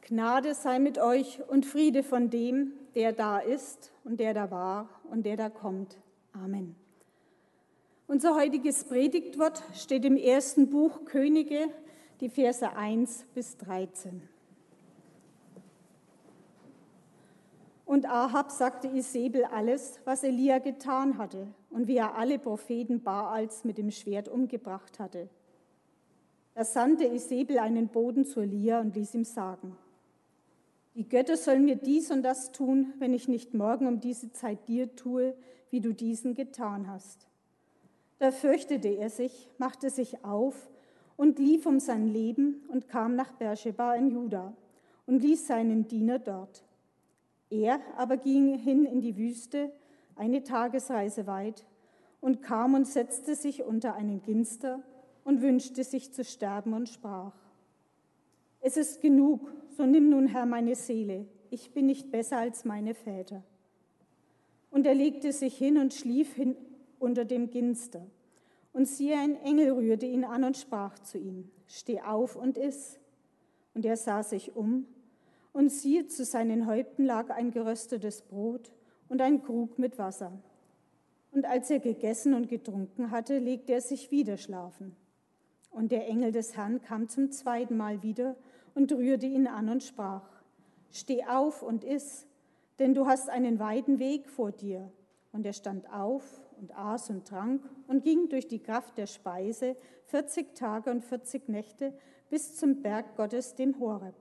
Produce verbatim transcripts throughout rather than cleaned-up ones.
Gnade sei mit euch und Friede von dem, der da ist und der da war und der da kommt. Amen. Unser heutiges Predigtwort steht im ersten Buch Könige, die Verse eins bis dreizehn. Und Ahab sagte Isebel alles, was Elia getan hatte und wie er alle Propheten Baals mit dem Schwert umgebracht hatte. Da sandte Isebel einen Boten zu Elia und ließ ihm sagen: Die Götter sollen mir dies und das tun, wenn ich nicht morgen um diese Zeit dir tue, wie du diesen getan hast. Da fürchtete er sich, machte sich auf und lief um sein Leben und kam nach Beersheba in Juda und ließ seinen Diener dort. Er aber ging hin in die Wüste, eine Tagesreise weit, und kam und setzte sich unter einen Ginster und wünschte sich zu sterben und sprach: Es ist genug, so nimm nun, Herr, meine Seele, ich bin nicht besser als meine Väter. Und er legte sich hin und schlief hin unter dem Ginster. Und siehe, ein Engel rührte ihn an und sprach zu ihm: Steh auf und iss. Und er sah sich um, und siehe, zu seinen Häupten lag ein geröstetes Brot und ein Krug mit Wasser. Und als er gegessen und getrunken hatte, legte er sich wieder schlafen. Und der Engel des Herrn kam zum zweiten Mal wieder und rührte ihn an und sprach: Steh auf und iss, denn du hast einen weiten Weg vor dir. Und er stand auf und aß und trank und ging durch die Kraft der Speise vierzig Tage und vierzig Nächte bis zum Berg Gottes, dem Horeb.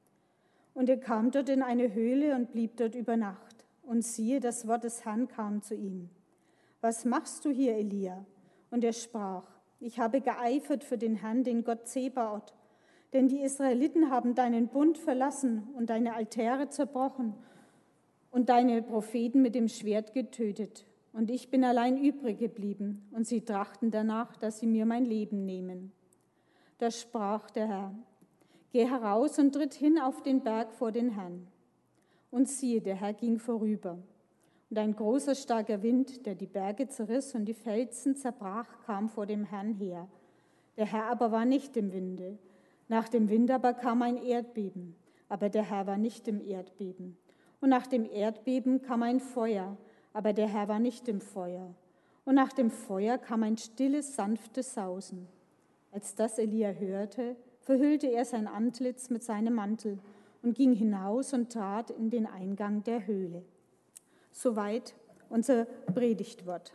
Und er kam dort in eine Höhle und blieb dort über Nacht. Und siehe, das Wort des Herrn kam zu ihm: Was machst du hier, Elia? Und er sprach: Ich habe geeifert für den Herrn, den Gott Zebaoth. Denn die Israeliten haben deinen Bund verlassen und deine Altäre zerbrochen und deine Propheten mit dem Schwert getötet. Und ich bin allein übrig geblieben, und sie trachten danach, dass sie mir mein Leben nehmen. Da sprach der Herr: Geh heraus und tritt hin auf den Berg vor den Herrn. Und siehe, der Herr ging vorüber. Und ein großer, starker Wind, der die Berge zerriss und die Felsen zerbrach, kam vor dem Herrn her. Der Herr aber war nicht im Winde. Nach dem Wind aber kam ein Erdbeben, aber der Herr war nicht im Erdbeben. Und nach dem Erdbeben kam ein Feuer, aber der Herr war nicht im Feuer. Und nach dem Feuer kam ein stilles, sanftes Sausen. Als das Elia hörte, verhüllte er sein Antlitz mit seinem Mantel und ging hinaus und trat in den Eingang der Höhle. Soweit unser Predigtwort.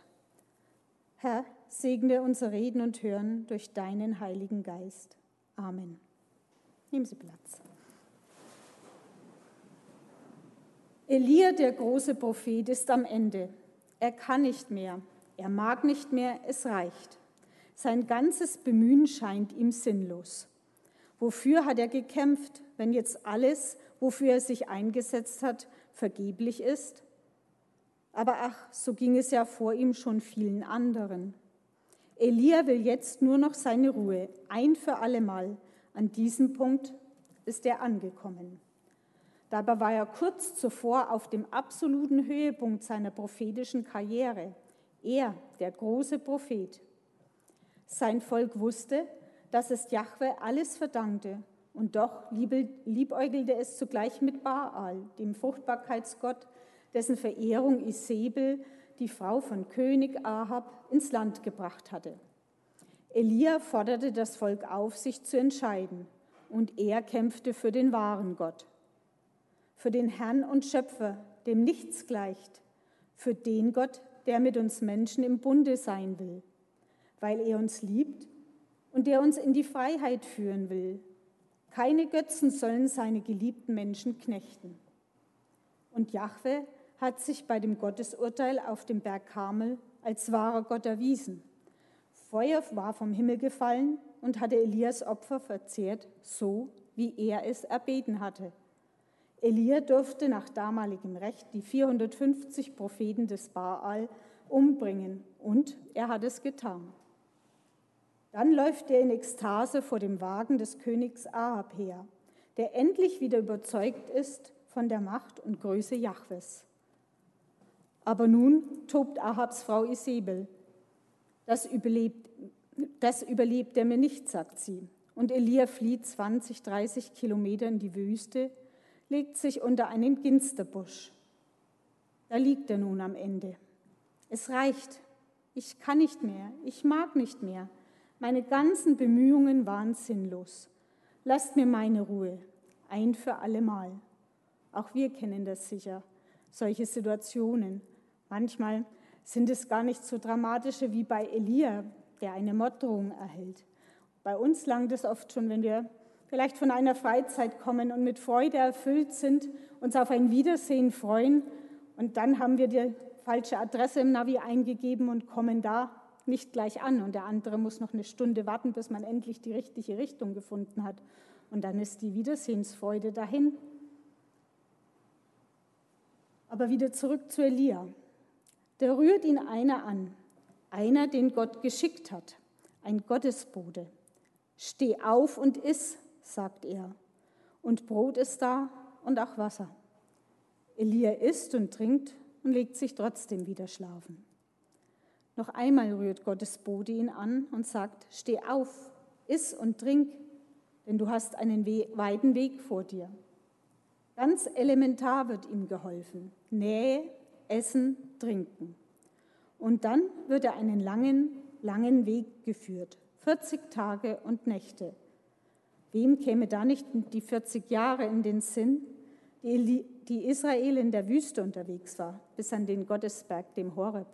Herr, segne unser Reden und Hören durch deinen Heiligen Geist. Amen. Nehmen Sie Platz. Elia, der große Prophet, ist am Ende. Er kann nicht mehr, er mag nicht mehr, es reicht. Sein ganzes Bemühen scheint ihm sinnlos. Wofür hat er gekämpft, wenn jetzt alles, wofür er sich eingesetzt hat, vergeblich ist? Aber ach, so ging es ja vor ihm schon vielen anderen. Elia will jetzt nur noch seine Ruhe, ein für allemal. An diesem Punkt ist er angekommen. Dabei war er kurz zuvor auf dem absoluten Höhepunkt seiner prophetischen Karriere. Er, der große Prophet. Sein Volk wusste, dass es Jahwe alles verdankte, und doch liebäugelte es zugleich mit Baal, dem Fruchtbarkeitsgott, dessen Verehrung Isebel, die Frau von König Ahab, ins Land gebracht hatte. Elia forderte das Volk auf, sich zu entscheiden, und er kämpfte für den wahren Gott, für den Herrn und Schöpfer, dem nichts gleicht, für den Gott, der mit uns Menschen im Bunde sein will, weil er uns liebt und der uns in die Freiheit führen will. Keine Götzen sollen seine geliebten Menschen knechten. Und Jahwe hat sich bei dem Gottesurteil auf dem Berg Karmel als wahrer Gott erwiesen. Feuer war vom Himmel gefallen und hatte Elias Opfer verzehrt, so wie er es erbeten hatte. Elia durfte nach damaligem Recht die vierhundertfünfzig Propheten des Baal umbringen, und er hat es getan. Dann läuft er in Ekstase vor dem Wagen des Königs Ahab her, der endlich wieder überzeugt ist von der Macht und Größe Jahwes. Aber nun tobt Ahabs Frau Isebel. Das überlebt, das überlebt er mir nicht, sagt sie. und Elia flieht zwanzig, dreißig Kilometer in die Wüste, legt sich unter einen Ginsterbusch. Da liegt er nun am Ende. Es reicht. Ich kann nicht mehr. Ich mag nicht mehr. Meine ganzen Bemühungen waren sinnlos. Lasst mir meine Ruhe. Ein für allemal. Auch wir kennen das sicher, solche Situationen. Manchmal sind es gar nicht so dramatische wie bei Elia, der eine Morddrohung erhält. Bei uns langt es oft schon, wenn wir vielleicht von einer Freizeit kommen und mit Freude erfüllt sind, uns auf ein Wiedersehen freuen und dann haben wir die falsche Adresse im Navi eingegeben und kommen da nicht gleich an und der andere muss noch eine Stunde warten, bis man endlich die richtige Richtung gefunden hat und dann ist die Wiedersehensfreude dahin. Aber wieder zurück zu Elia. Da rührt ihn einer an, einer, den Gott geschickt hat, ein Gottesbote. Steh auf und iss, sagt er. Und Brot ist da und auch Wasser. Elia isst und trinkt und legt sich trotzdem wieder schlafen. Noch einmal rührt Gottes Bote ihn an und sagt, steh auf, iss und trink, denn du hast einen We- weiten Weg vor dir. Ganz elementar wird ihm geholfen. Nähe, Essen, Trinken. Und dann wird er einen langen, langen Weg geführt. vierzig Tage und Nächte. Wem käme da nicht die vierzig Jahre in den Sinn, die, die Israel in der Wüste unterwegs war, bis an den Gottesberg, dem Horeb.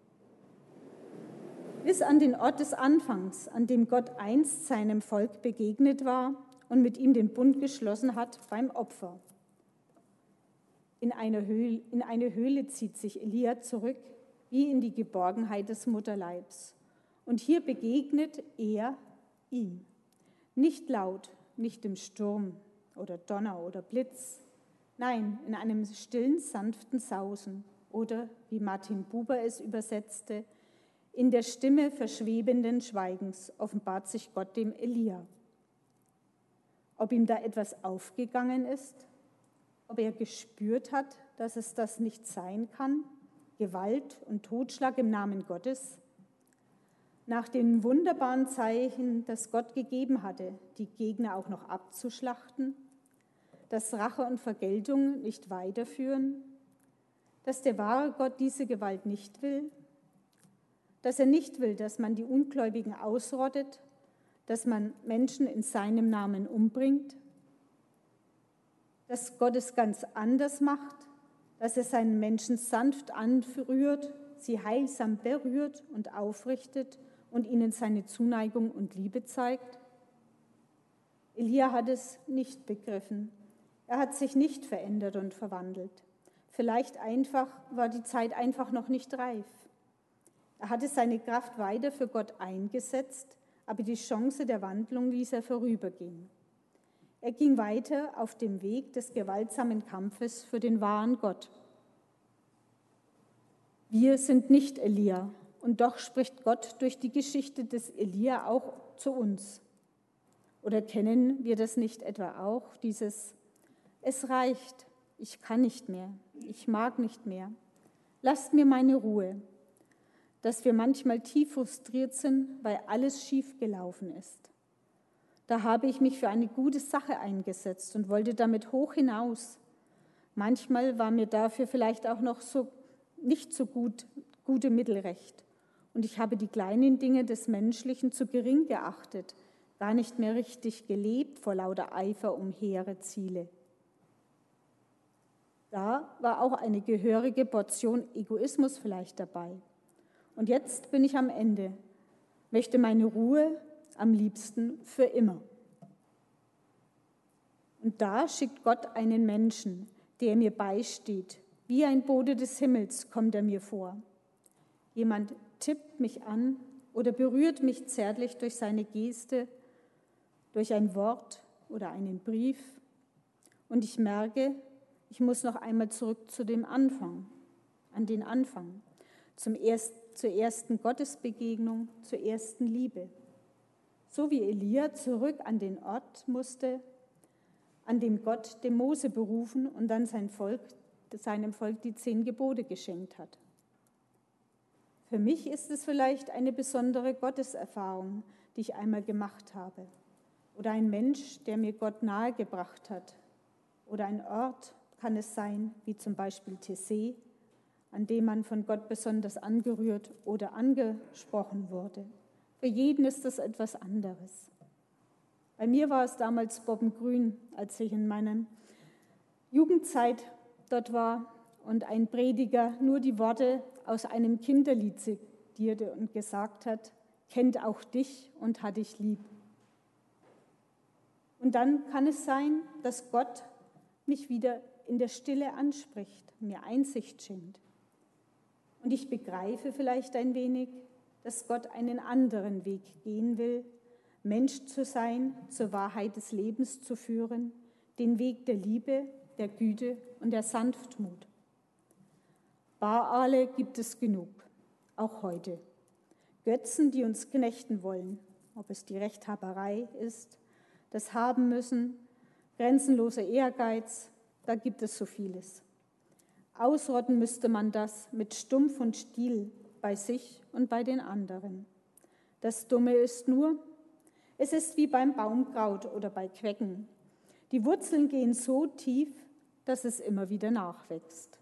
Bis an den Ort des Anfangs, an dem Gott einst seinem Volk begegnet war und mit ihm den Bund geschlossen hat beim Opfer. In eine Höhle, in eine Höhle zieht sich Elia zurück, wie in die Geborgenheit des Mutterleibs. Und hier begegnet er ihm. Nicht laut, nicht im Sturm oder Donner oder Blitz. Nein, in einem stillen, sanften Sausen oder, wie Martin Buber es übersetzte, in der Stimme verschwebenden Schweigens offenbart sich Gott dem Elia. Ob ihm da etwas aufgegangen ist, ob er gespürt hat, dass es das nicht sein kann, Gewalt und Totschlag im Namen Gottes, nach den wunderbaren Zeichen, das Gott gegeben hatte, die Gegner auch noch abzuschlachten, dass Rache und Vergeltung nicht weiterführen, dass der wahre Gott diese Gewalt nicht will, dass er nicht will, dass man die Ungläubigen ausrottet, dass man Menschen in seinem Namen umbringt, dass Gott es ganz anders macht, dass er seinen Menschen sanft anrührt, sie heilsam berührt und aufrichtet und ihnen seine Zuneigung und Liebe zeigt? Elia hat es nicht begriffen. Er hat sich nicht verändert und verwandelt. Vielleicht einfach war die Zeit einfach noch nicht reif. Er hatte seine Kraft weiter für Gott eingesetzt, aber die Chance der Wandlung ließ er vorübergehen. Er ging weiter auf dem Weg des gewaltsamen Kampfes für den wahren Gott. Wir sind nicht Elia, und doch spricht Gott durch die Geschichte des Elia auch zu uns. Oder kennen wir das nicht etwa auch, dieses Es reicht, ich kann nicht mehr, ich mag nicht mehr, lasst mir meine Ruhe, dass wir manchmal tief frustriert sind, weil alles schief gelaufen ist. Da habe ich mich für eine gute Sache eingesetzt und wollte damit hoch hinaus. Manchmal war mir dafür vielleicht auch noch so nicht so gut, gute Mittel recht. Und ich habe die kleinen Dinge des Menschlichen zu gering geachtet, gar nicht mehr richtig gelebt vor lauter Eifer um hehre Ziele. Da war auch eine gehörige Portion Egoismus vielleicht dabei. Und jetzt bin ich am Ende, möchte meine Ruhe am liebsten für immer. Und da schickt Gott einen Menschen, der mir beisteht. Wie ein Bote des Himmels kommt er mir vor. Jemand tippt mich an oder berührt mich zärtlich durch seine Geste, durch ein Wort oder einen Brief. Und ich merke, ich muss noch einmal zurück zu dem Anfang, an den Anfang, zum ersten, zur ersten Gottesbegegnung, zur ersten Liebe. So wie Elia zurück an den Ort musste, an dem Gott dem Mose berufen und dann sein Volk, seinem Volk die zehn Gebote geschenkt hat. Für mich ist es vielleicht eine besondere Gotteserfahrung, die ich einmal gemacht habe. oder ein Mensch, der mir Gott nahegebracht hat, oder ein Ort kann es sein, wie zum Beispiel Tessé, an dem man von Gott besonders angerührt oder angesprochen wurde. Für jeden ist das etwas anderes. Bei mir war es damals Bobbengrün, als ich in meiner Jugendzeit dort war und ein Prediger nur die Worte aus einem Kinderlied zitierte und gesagt hat, kennt auch dich und hat dich lieb. Und dann kann es sein, dass Gott mich wieder in der Stille anspricht, mir Einsicht schenkt. Und ich begreife vielleicht ein wenig, dass Gott einen anderen Weg gehen will, Mensch zu sein, zur Wahrheit des Lebens zu führen, den Weg der Liebe, der Güte und der Sanftmut. Baale gibt es genug, auch heute. Götzen, die uns knechten wollen, ob es die Rechthaberei ist, das Haben müssen, grenzenloser Ehrgeiz, da gibt es so vieles. Ausrotten müsste man das mit Stumpf und Stiel bei sich und bei den anderen. Das Dumme ist nur, es ist wie beim Baumkraut oder bei Quecken. Die Wurzeln gehen so tief, dass es immer wieder nachwächst.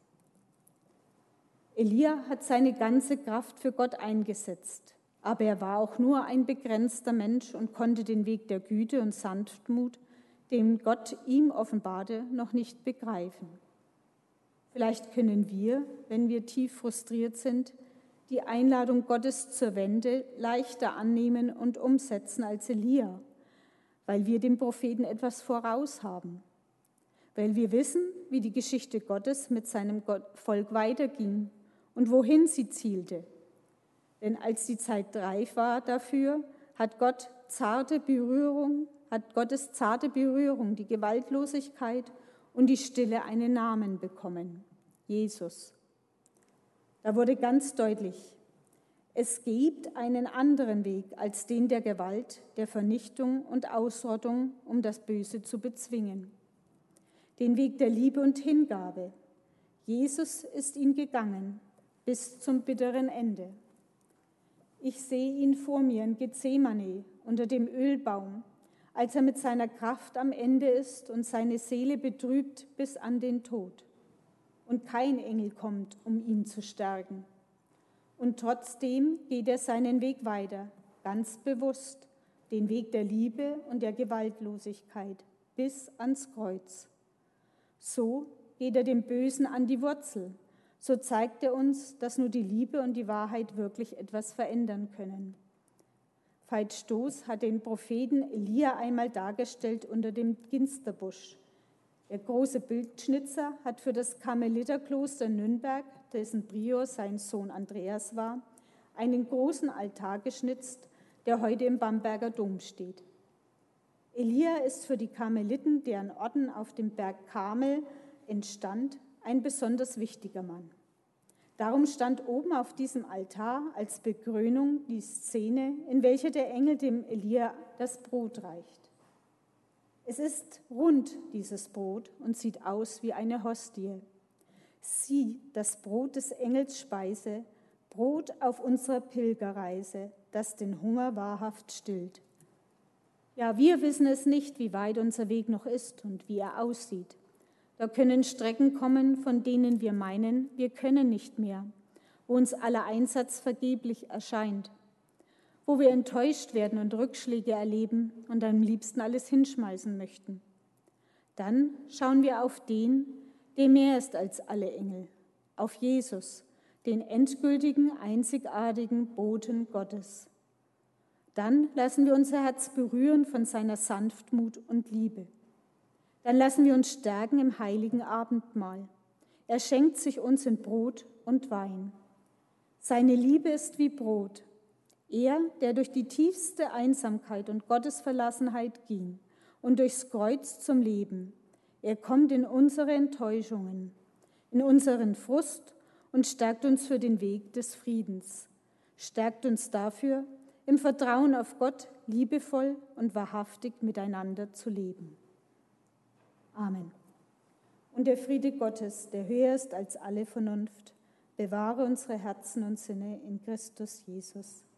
Elia hat seine ganze Kraft für Gott eingesetzt, aber er war auch nur ein begrenzter Mensch und konnte den Weg der Güte und Sanftmut, den Gott ihm offenbarte, noch nicht begreifen. Vielleicht können wir, wenn wir tief frustriert sind, die Einladung Gottes zur Wende leichter annehmen und umsetzen als Elia, weil wir dem Propheten etwas voraus haben, weil wir wissen, wie die Geschichte Gottes mit seinem Volk weiterging und wohin sie zielte. Denn als die Zeit reif war dafür, hat Gott zarte Berührung, hat Gottes zarte Berührung, die Gewaltlosigkeit und die Stille einen Namen bekommen, Jesus. Da wurde ganz deutlich, es gibt einen anderen Weg als den der Gewalt, der Vernichtung und Ausrottung, um das Böse zu bezwingen. Den Weg der Liebe und Hingabe. Jesus ist ihn gegangen bis zum bitteren Ende. Ich sehe ihn vor mir in Gethsemane unter dem Ölbaum, als er mit seiner Kraft am Ende ist und seine Seele betrübt bis an den Tod. Und kein Engel kommt, um ihn zu stärken. Und trotzdem geht er seinen Weg weiter, ganz bewusst, den Weg der Liebe und der Gewaltlosigkeit bis ans Kreuz. So geht er dem Bösen an die Wurzel. So zeigt er uns, dass nur die Liebe und die Wahrheit wirklich etwas verändern können. Veit Stoß hat den Propheten Elia einmal dargestellt unter dem Ginsterbusch. Der große Bildschnitzer hat für das Karmeliterkloster Nürnberg, dessen Prior sein Sohn Andreas war, einen großen Altar geschnitzt, der heute im Bamberger Dom steht. Elia ist für die Karmeliten, deren Orden auf dem Berg Karmel entstand, ein besonders wichtiger Mann. Darum stand oben auf diesem Altar als Bekrönung die Szene, in welcher der Engel dem Elia das Brot reicht. Es ist rund, dieses Brot, und sieht aus wie eine Hostie. Sieh, das Brot des Engels Speise, Brot auf unserer Pilgerreise, das den Hunger wahrhaft stillt. Ja, wir wissen es nicht, wie weit unser Weg noch ist und wie er aussieht. Da können Strecken kommen, von denen wir meinen, wir können nicht mehr, wo uns aller Einsatz vergeblich erscheint, wo wir enttäuscht werden und Rückschläge erleben und am liebsten alles hinschmeißen möchten. Dann schauen wir auf den, der mehr ist als alle Engel, auf Jesus, den endgültigen, einzigartigen Boten Gottes. Dann lassen wir unser Herz berühren von seiner Sanftmut und Liebe. Dann lassen wir uns stärken im heiligen Abendmahl. Er schenkt sich uns in Brot und Wein. Seine Liebe ist wie Brot. Er, der durch die tiefste Einsamkeit und Gottesverlassenheit ging und durchs Kreuz zum Leben, er kommt in unsere Enttäuschungen, in unseren Frust und stärkt uns für den Weg des Friedens, stärkt uns dafür, im Vertrauen auf Gott liebevoll und wahrhaftig miteinander zu leben. Amen. Und der Friede Gottes, der höher ist als alle Vernunft, bewahre unsere Herzen und Sinne in Christus Jesus.